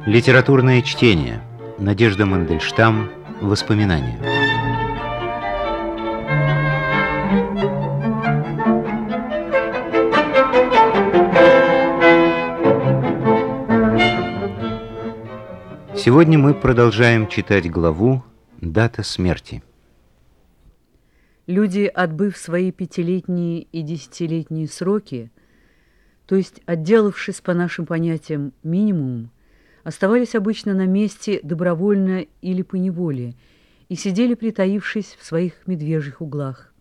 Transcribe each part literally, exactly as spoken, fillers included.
Литературное чтение. Надежда Мандельштам. Воспоминания. Сегодня мы продолжаем читать главу «Дата смерти». Люди, отбыв свои пятилетние и десятилетние сроки, то есть отделавшись по нашим понятиям минимумом, оставались обычно на месте добровольно или по неволе и сидели, притаившись в своих медвежьих углах.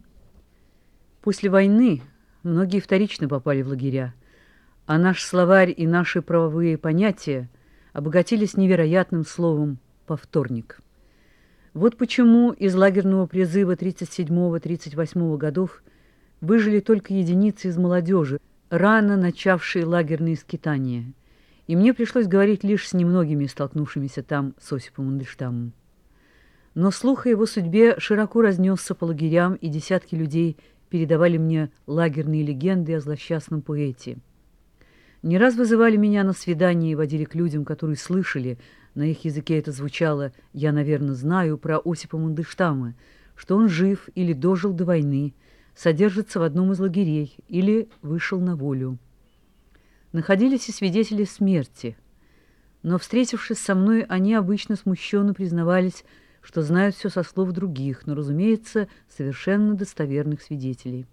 После войны многие вторично попали в лагеря, а наш словарь и наши правовые понятия обогатились невероятным словом «повторник». Вот почему из лагерного призыва тридцать седьмого — тридцать восьмого годов выжили только единицы из молодежи, рано начавшие лагерные скитания, и мне пришлось говорить лишь с немногими столкнувшимися там с Осипом Мандельштамом. Но слух о его судьбе широко разнесся по лагерям, и десятки людей передавали мне лагерные легенды о злосчастном поэте. Не раз вызывали меня на свидание и водили к людям, которые слышали, на их языке это звучало «я, наверное, знаю» про Осипа Мандельштама, что он жив или дожил до войны, содержится в одном из лагерей или вышел на волю. Находились и свидетели смерти, но, встретившись со мной, они обычно смущенно признавались, что знают все со слов других, но, разумеется, совершенно достоверных свидетелей.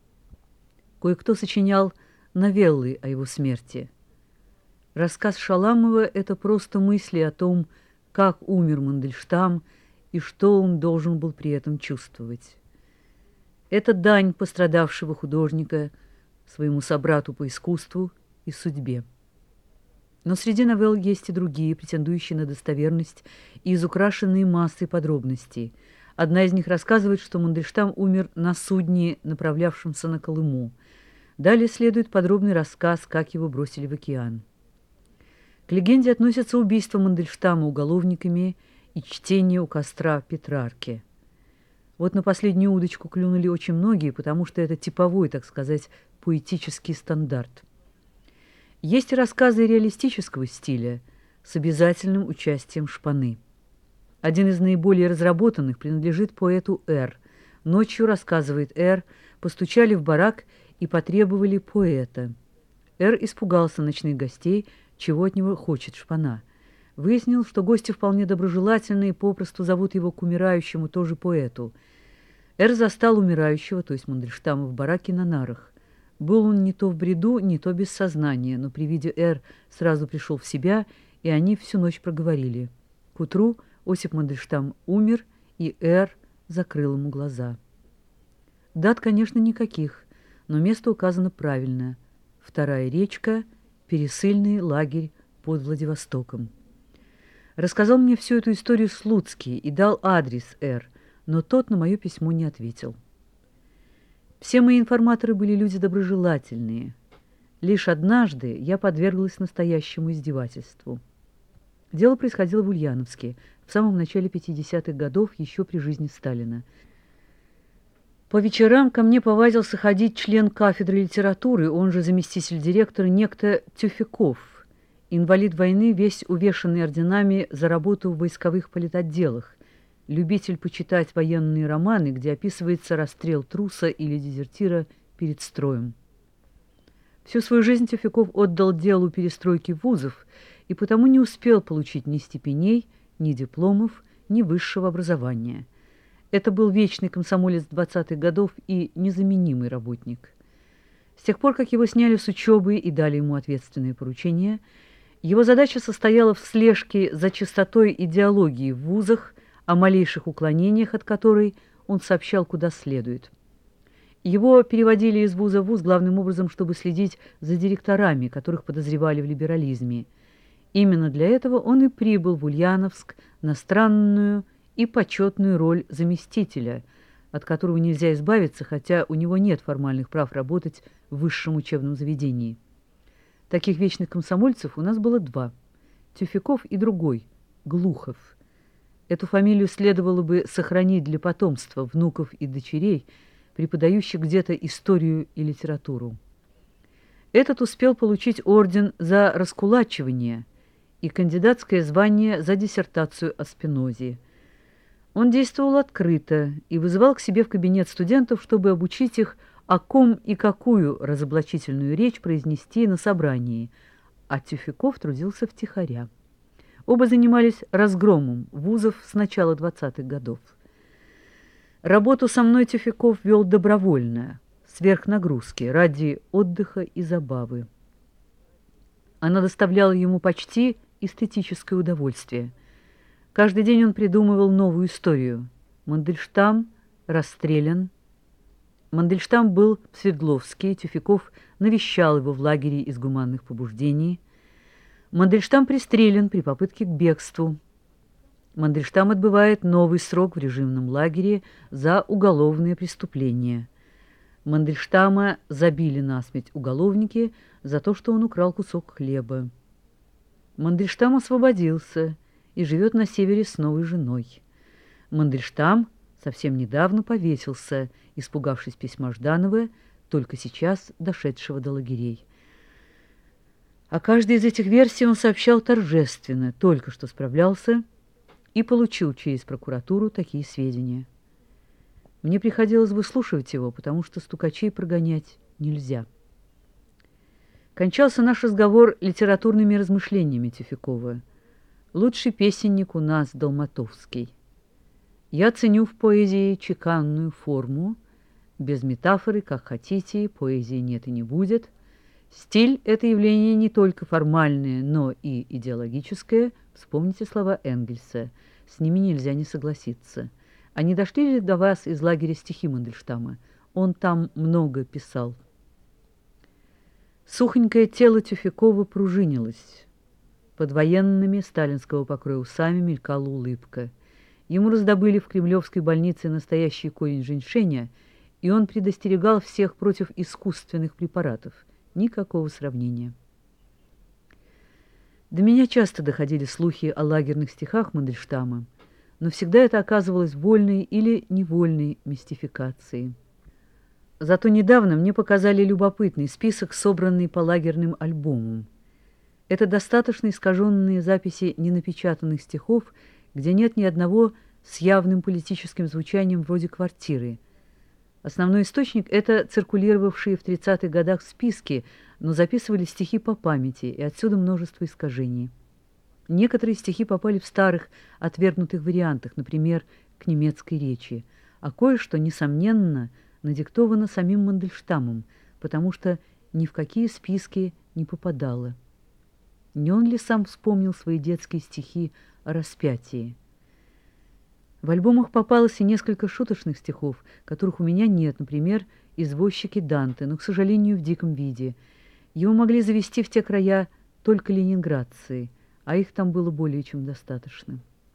Кое-кто сочинял новеллы о его смерти. Рассказ Шаламова – это просто мысли о том, как умер Мандельштам и что он должен был при этом чувствовать. Это дань пострадавшего художника своему собрату по искусству и судьбе. Но среди новелл есть и другие, претендующие на достоверность и изукрашенные массой подробностей. Одна из них рассказывает, что Мандельштам умер на судне, направлявшемся на Колыму. Далее следует подробный рассказ, как его бросили в океан. К легенде относятся убийство Мандельштама уголовниками и чтение у костра Петрарки. Вот на последнюю удочку клюнули очень многие, потому что это типовой, так сказать, поэтический стандарт. Есть и рассказы реалистического стиля с обязательным участием шпаны. Один из наиболее разработанных принадлежит поэту Р. Ночью, рассказывает Р, постучали в барак и потребовали поэта. Р испугался ночных гостей, чего от него хочет шпана. Выяснил, что гости вполне доброжелательны и попросту зовут его к умирающему тоже поэту. Р застал умирающего, то есть Мандельштама, в бараке на нарах. Был он не то в бреду, не то без сознания, но при виде Р сразу пришел в себя, и они всю ночь проговорили. К утру Осип Мандельштам умер, и Р закрыл ему глаза. Дат, конечно, никаких, но место указано правильно. Вторая речка, пересыльный лагерь под Владивостоком. Рассказал мне всю эту историю Слуцкий и дал адрес Р, но тот на мое письмо не ответил. Все мои информаторы были люди доброжелательные. Лишь однажды я подверглась настоящему издевательству. Дело происходило в Ульяновске, в самом начале пятидесятых годов, еще при жизни Сталина. По вечерам ко мне повадился ходить член кафедры литературы, он же заместитель директора, некто Тюфяков, инвалид войны, весь увешанный орденами за работу в войсковых политотделах, любитель почитать военные романы, где описывается расстрел труса или дезертира перед строем. Всю свою жизнь Тюфяков отдал делу перестройки вузов и потому не успел получить ни степеней, ни дипломов, ни высшего образования. Это был вечный комсомолец двадцатых годов и незаменимый работник. С тех пор, как его сняли с учебы и дали ему ответственные поручения, его задача состояла в слежке за чистотой идеологии в вузах, о малейших уклонениях от которой он сообщал куда следует. Его переводили из вуза в вуз главным образом, чтобы следить за директорами, которых подозревали в либерализме. Именно для этого он и прибыл в Ульяновск на странную и почетную роль заместителя, от которого нельзя избавиться, хотя у него нет формальных прав работать в высшем учебном заведении. Таких вечных комсомольцев у нас было два – Тюфяков и другой – Глухов. Эту фамилию следовало бы сохранить для потомства, внуков и дочерей, преподающих где-то историю и литературу. Этот успел получить орден за раскулачивание и кандидатское звание за диссертацию о Спинозе. Он действовал открыто и вызывал к себе в кабинет студентов, чтобы обучить их, о ком и какую разоблачительную речь произнести на собрании, а Тюфяков трудился втихаря. Оба занимались разгромом вузов с начала двадцатых годов. Работу со мной Тюфяков вел добровольно, сверх нагрузки, ради отдыха и забавы. Она доставляла ему почти эстетическое удовольствие. Каждый день он придумывал новую историю. Мандельштам расстрелян. Мандельштам был в Свердловске, Тюфяков навещал его в лагере из гуманных побуждений. Мандельштам пристрелен при попытке к бегству. Мандельштам отбывает новый срок в режимном лагере за уголовные преступления. Мандельштама забили насмерть уголовники за то, что он украл кусок хлеба. Мандельштам освободился и живет на севере с новой женой. Мандельштам совсем недавно повесился, испугавшись письма Жданова, только сейчас дошедшего до лагерей. О каждой из этих версий он сообщал торжественно, только что справлялся и получил через прокуратуру такие сведения. Мне приходилось выслушивать его, потому что стукачей прогонять нельзя. Кончался наш разговор литературными размышлениями Тюфякова. Лучший песенник у нас Долматовский. Я ценю в поэзии чеканную форму. Без метафоры, как хотите, поэзии нет и не будет. Стиль — это явление не только формальное, но и идеологическое. Вспомните слова Энгельса. С ними нельзя не согласиться. А не дошли ли до вас из лагеря стихи Мандельштама? Он там много писал. Сухонькое тело Тюфякова пружинилось. Под военными сталинского покроя усами мелькала улыбка. Ему раздобыли в Кремлевской больнице настоящий корень женьшеня, и он предостерегал всех против искусственных препаратов. Никакого сравнения. До меня часто доходили слухи о лагерных стихах Мандельштама, но всегда это оказывалось вольной или невольной мистификацией. Зато недавно мне показали любопытный список, собранный по лагерным альбомам. Это достаточно искаженные записи ненапечатанных стихов, где нет ни одного с явным политическим звучанием вроде «Квартиры». Основной источник — это циркулировавшие в тридцатых годах списки, но записывали стихи по памяти, и отсюда множество искажений. Некоторые стихи попали в старых, отвергнутых вариантах, например, к немецкой речи, а кое-что, несомненно, надиктовано самим Мандельштамом, потому что ни в какие списки не попадало. Не он ли сам вспомнил свои детские стихи о распятии? В альбомах попалось и несколько шуточных стихов, которых у меня нет, например, «Извозчики Данте», но, к сожалению, в диком виде. Его могли завезти в те края только ленинградцы, а их там было более чем достаточно.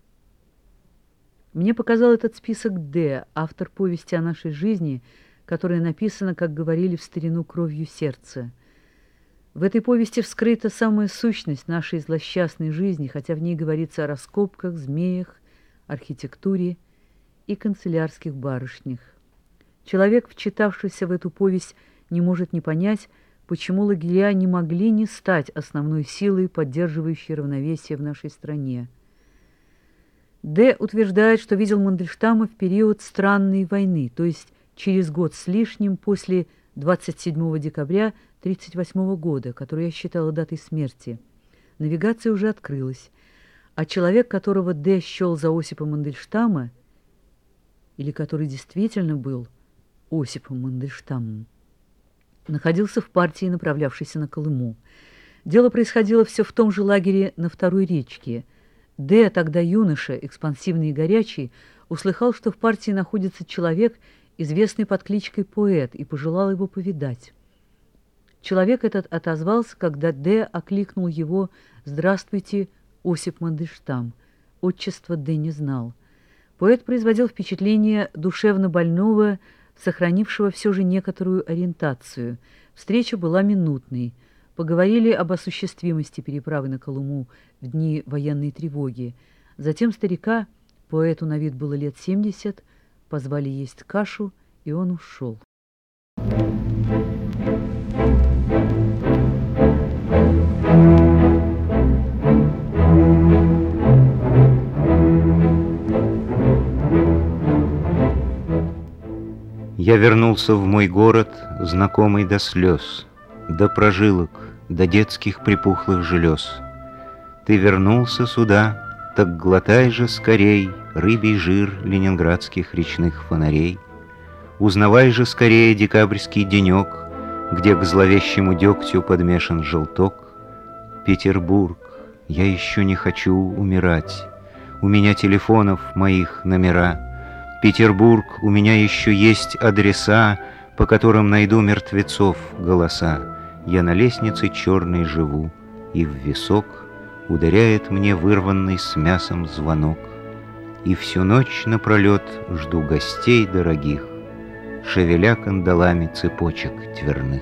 Мне показал этот список Д, автор повести о нашей жизни, которая написана, как говорили в старину, кровью сердца. В этой повести вскрыта самая сущность нашей злосчастной жизни, хотя в ней говорится о раскопках, змеях, архитектуре и канцелярских барышнях. Человек, вчитавшийся в эту повесть, не может не понять, почему лагеря не могли не стать основной силой, поддерживающей равновесие в нашей стране. Д. утверждает, что видел Мандельштама в период странной войны, то есть через год с лишним после двадцать седьмого декабря тысяча девятьсот тридцать восьмого года, который я считала датой смерти. Навигация уже открылась, а человек, которого Д. счел за Осипа Мандельштама, или который действительно был Осипом Мандельштамом, находился в партии, направлявшейся на Колыму. Дело происходило все в том же лагере на Второй речке. Д., тогда юноша, экспансивный и горячий, услыхал, что в партии находится человек, известный под кличкой Поэт, и пожелал его повидать. Человек этот отозвался, когда Д. окликнул его «Здравствуйте, Осип Мандельштам». Отчество Д. не знал. Поэт производил впечатление душевно больного, сохранившего все же некоторую ориентацию. Встреча была минутной. Поговорили об осуществимости переправы на Колыму в дни военной тревоги. Затем старика, поэту на вид было лет семьдесят, позвали есть кашу, и он ушел. Я вернулся в мой город, знакомый до слез, до прожилок, до детских припухлых желез. Ты вернулся сюда, так глотай же скорей рыбий жир ленинградских речных фонарей. Узнавай же скорее декабрьский денек, где к зловещему дегтю подмешан желток. Петербург, я еще не хочу умирать, у меня телефонов моих номера. Петербург, у меня еще есть адреса, по которым найду мертвецов голоса. Я на лестнице черной живу, и в висок ударяет мне вырванный с мясом звонок. И всю ночь напролет жду гостей дорогих, шевеля кандалами цепочек тверных.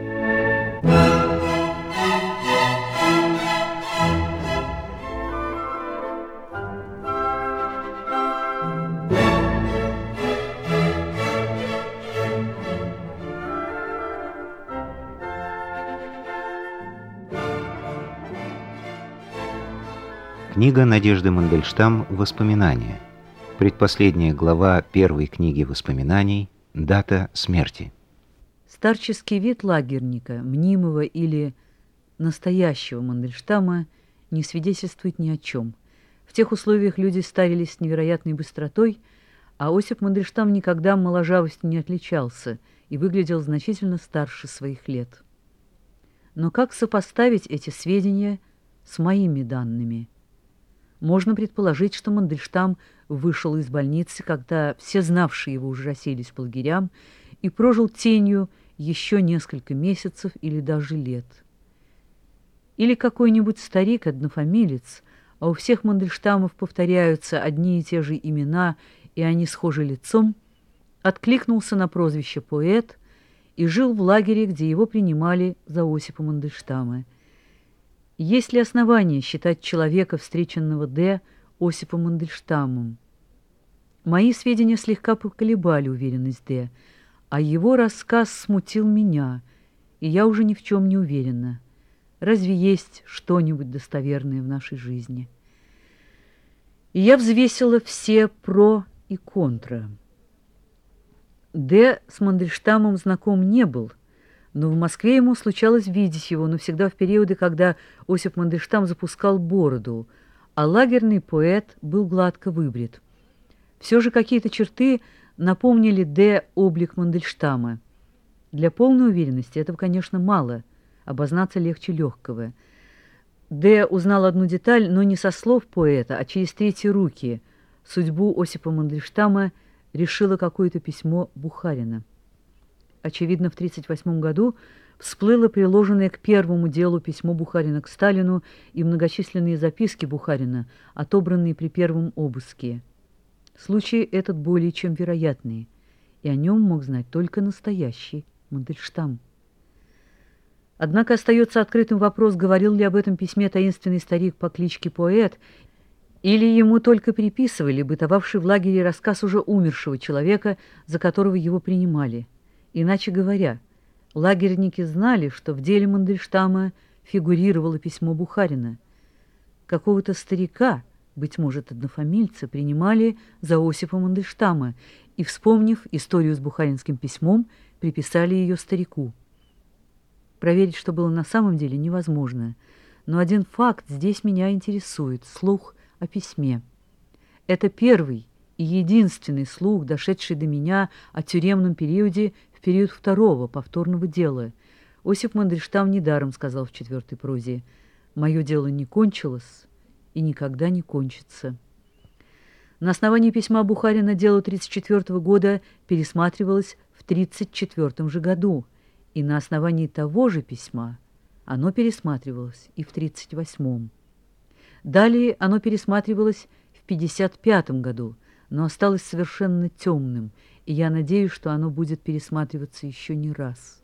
Книга Надежды Мандельштам «Воспоминания». Предпоследняя глава первой книги воспоминаний. Дата смерти. Старческий вид лагерника, мнимого или настоящего Мандельштама, не свидетельствует ни о чем. В тех условиях люди старились с невероятной быстротой, а Осип Мандельштам никогда моложавостью не отличался и выглядел значительно старше своих лет. Но как сопоставить эти сведения с моими данными? Можно предположить, что Мандельштам вышел из больницы, когда все знавшие его уже расселись по лагерям, и прожил тенью еще несколько месяцев или даже лет. Или какой-нибудь старик-однофамилец, а у всех Мандельштамов повторяются одни и те же имена, и они схожи лицом, откликнулся на прозвище «поэт» и жил в лагере, где его принимали за Осипа Мандельштама. Есть ли основания считать человека, встреченного Д. Осипом Мандельштамом? Мои сведения слегка поколебали уверенность Д., а его рассказ смутил меня, и я уже ни в чем не уверена. Разве есть что-нибудь достоверное в нашей жизни? И я взвесила все про и контра. Д. с Мандельштамом знаком не был, но в Москве ему случалось видеть его, но всегда в периоды, когда Осип Мандельштам запускал бороду, а лагерный поэт был гладко выбрит. Все же какие-то черты напомнили Д. облик Мандельштама. Для полной уверенности этого, конечно, мало, обознаться легче легкого. Д. узнал одну деталь, но не со слов поэта, а через третьи руки. Судьбу Осипа Мандельштама решило какое-то письмо Бухарина. Очевидно, в тысяча девятьсот тридцать восьмом году всплыло приложенное к первому делу письмо Бухарина к Сталину и многочисленные записки Бухарина, отобранные при первом обыске. Случай этот более чем вероятный, и о нем мог знать только настоящий Мандельштам. Однако остается открытым вопрос, говорил ли об этом письме таинственный старик по кличке Поэт, или ему только приписывали бытовавший в лагере рассказ уже умершего человека, за которого его принимали. Иначе говоря, лагерники знали, что в деле Мандельштама фигурировало письмо Бухарина. Какого-то старика, быть может, однофамильца, принимали за Осипа Мандельштама и, вспомнив историю с бухаринским письмом, приписали ее старику. Проверить, что было на самом деле, невозможно, но один факт здесь меня интересует – слух о письме. Это первый и единственный слух, дошедший до меня о тюремном периоде в период второго повторного дела. Осип Мандельштам недаром сказал в четвертой прозе: «Мое дело не кончилось и никогда не кончится». На основании письма Бухарина дело тридцать четвёртого года пересматривалось в тридцать четвёртом же году, и на основании того же письма оно пересматривалось и в тридцать восьмом. Далее оно пересматривалось в пятьдесят пятом году, но осталось совершенно темным, и я надеюсь, что оно будет пересматриваться еще не раз.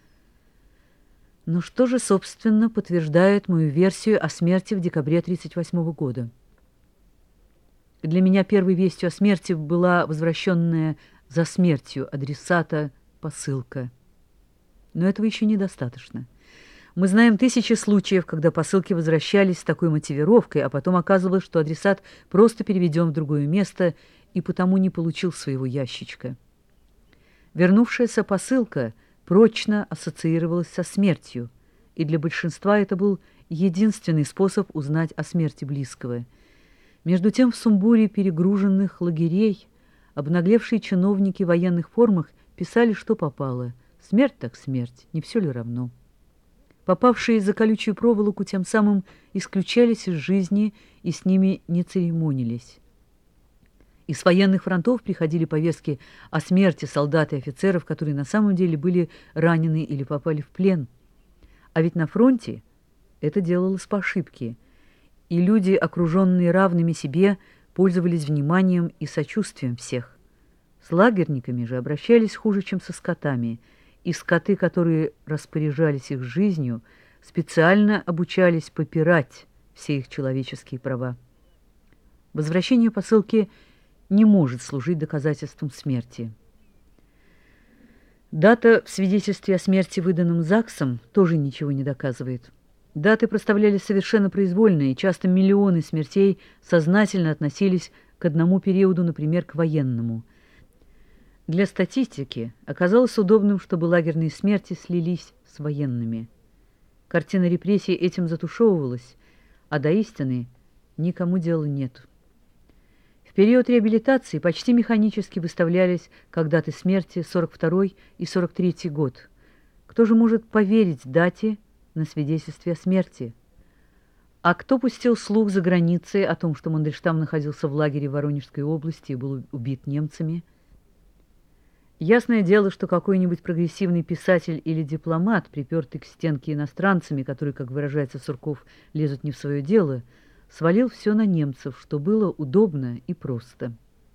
Но что же, собственно, подтверждает мою версию о смерти в декабре тридцать восьмого года? Для меня первой вестью о смерти была возвращенная за смертью адресата посылка. Но этого еще недостаточно. Мы знаем тысячи случаев, когда посылки возвращались с такой мотивировкой, а потом оказывалось, что адресат просто переведен в другое место и потому не получил своего ящичка. Вернувшаяся посылка прочно ассоциировалась со смертью, и для большинства это был единственный способ узнать о смерти близкого. Между тем в сумбуре перегруженных лагерей обнаглевшие чиновники в военных формах писали, что попало. Смерть так смерть, не все ли равно? Попавшие за колючую проволоку тем самым исключались из жизни и с ними не церемонились. Из военных фронтов приходили повестки о смерти солдат и офицеров, которые на самом деле были ранены или попали в плен. А ведь на фронте это делалось по ошибке, и люди, окруженные равными себе, пользовались вниманием и сочувствием всех. С лагерниками же обращались хуже, чем со скотами, и скоты, которые распоряжались их жизнью, специально обучались попирать все их человеческие права. Возвращение посылки не может служить доказательством смерти. Дата в свидетельстве о смерти, выданном ЗАГСом, тоже ничего не доказывает. Даты проставлялись совершенно произвольно, и часто миллионы смертей сознательно относились к одному периоду, например, к военному. Для статистики оказалось удобным, чтобы лагерные смерти слились с военными. Картина репрессий этим затушевывалась, а до истины никому дела нет. В период реабилитации почти механически выставлялись как даты смерти сорок второй и сорок третий год. Кто же может поверить дате на свидетельстве о смерти? А кто пустил слух за границей о том, что Мандельштам находился в лагере в Воронежской области и был убит немцами? Ясное дело, что какой-нибудь прогрессивный писатель или дипломат, припертый к стенке иностранцами, которые, как выражается Сурков, лезут не в свое дело, свалил все на немцев, что было удобно и просто.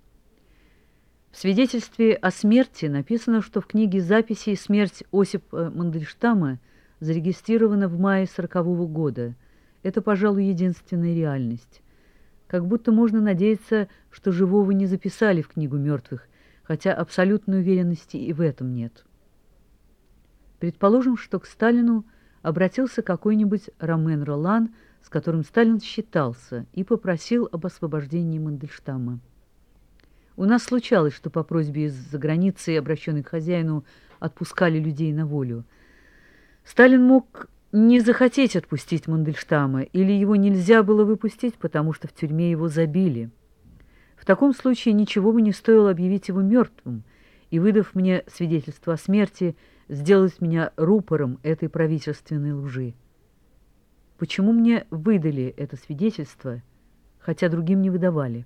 В свидетельстве о смерти написано, что в книге записей смерть Осипа Мандельштама зарегистрирована в мае сорокового года. Это, пожалуй, единственная реальность. Как будто можно надеяться, что живого не записали в книгу мертвых, хотя абсолютной уверенности и в этом нет. Предположим, что к Сталину обратился какой-нибудь Ромен Ролан, с которым Сталин считался, и попросил об освобождении Мандельштама. У нас случалось, что по просьбе из-за границы, обращенной к хозяину, отпускали людей на волю. Сталин мог не захотеть отпустить Мандельштама, или его нельзя было выпустить, потому что в тюрьме его забили. В таком случае ничего бы не стоило объявить его мертвым и, выдав мне свидетельство о смерти, сделать меня рупором этой правительственной лжи. Почему мне выдали это свидетельство, хотя другим не выдавали?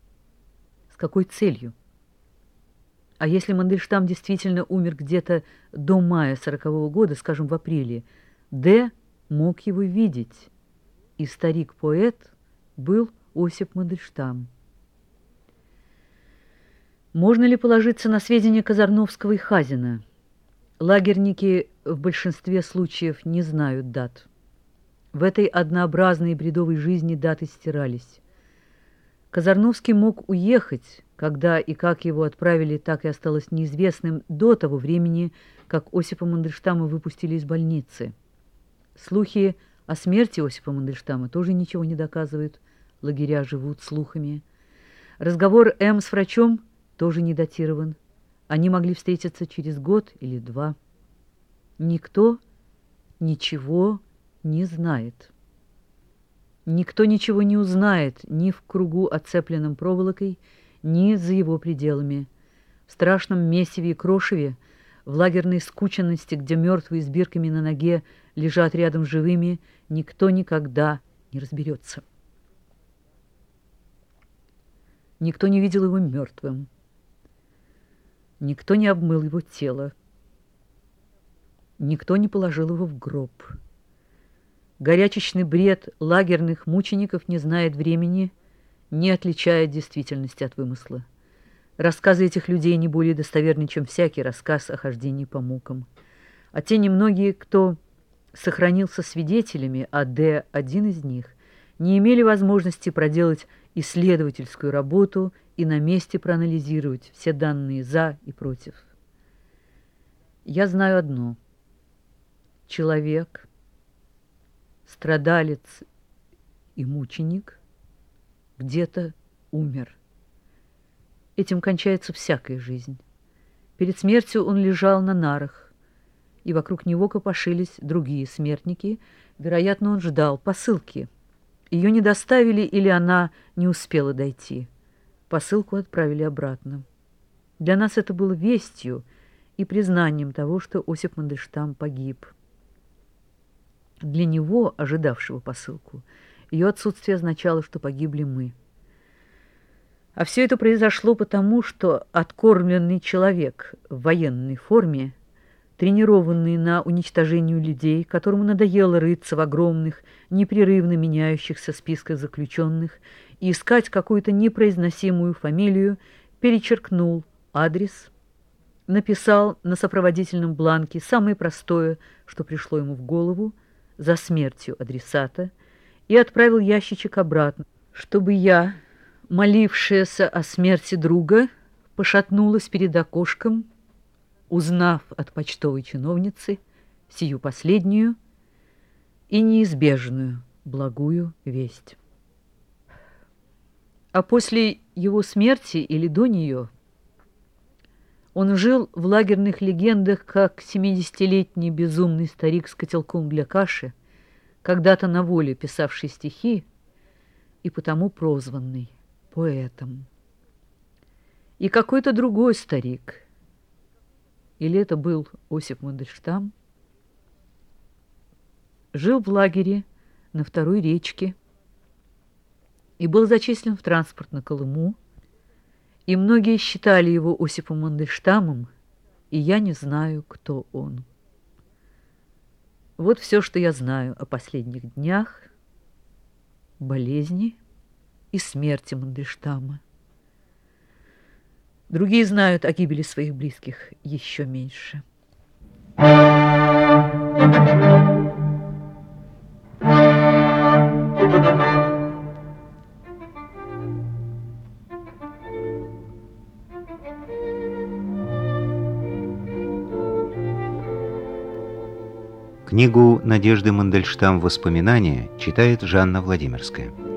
С какой целью? А если Мандельштам действительно умер где-то до мая сорокового года, скажем, в апреле, Д. мог его видеть, и старик-поэт был Осип Мандельштам. Можно ли положиться на сведения Казарновского и Хазина? Лагерники в большинстве случаев не знают дат. В этой однообразной и бредовой жизни даты стирались. Казарновский мог уехать, когда и как его отправили, так и осталось неизвестным до того времени, как Осипа Мандельштама выпустили из больницы. Слухи о смерти Осипа Мандельштама тоже ничего не доказывают. Лагеря живут слухами. Разговор М. с врачом тоже не датирован. Они могли встретиться через год или два. Никто ничего не знает. Никто ничего не узнает ни в кругу, оцепленном проволокой, ни за его пределами. В страшном месиве и крошеве, в лагерной скученности, где мертвые с бирками на ноге лежат рядом с живыми, никто никогда не разберется. Никто не видел его мертвым. Никто не обмыл его тело. Никто не положил его в гроб. Горячечный бред лагерных мучеников не знает времени, не отличает действительности от вымысла. Рассказы этих людей не более достоверны, чем всякий рассказ о хождении по мукам. А те немногие, кто сохранился свидетелями, а Д. один из них, не имели возможности проделать исследовательскую работу и на месте проанализировать все данные за и против. Я знаю одно. Человек, страдалец и мученик где-то умер. Этим кончается всякая жизнь. Перед смертью он лежал на нарах, и вокруг него копошились другие смертники. Вероятно, он ждал посылки. Ее не доставили или она не успела дойти. Посылку отправили обратно. Для нас это было вестью и признанием того, что Осип Мандельштам погиб. Для него, ожидавшего посылку, ее отсутствие означало, что погибли мы. А все это произошло потому, что откормленный человек в военной форме, тренированный на уничтожении людей, которому надоело рыться в огромных, непрерывно меняющихся списках заключенных и искать какую-то непроизносимую фамилию, перечеркнул адрес, написал на сопроводительном бланке самое простое, что пришло ему в голову, за смертью адресата, и отправил ящичек обратно, чтобы я, молившаяся о смерти друга, пошатнулась перед окошком, узнав от почтовой чиновницы сию последнюю и неизбежную благую весть. А после его смерти или до нее он жил в лагерных легендах, как семидесятилетний безумный старик с котелком для каши, когда-то на воле писавший стихи и потому прозванный поэтом. И какой-то другой старик, или это был Осип Мандельштам, жил в лагере на Второй речке и был зачислен в транспорт на Колыму, и многие считали его Осипом Мандельштамом, и я не знаю, кто он. Вот все, что я знаю о последних днях, болезни и смерти Мандельштама. Другие знают о гибели своих близких еще меньше. Книгу Надежды Мандельштам «Воспоминания» читает Жанна Владимирская.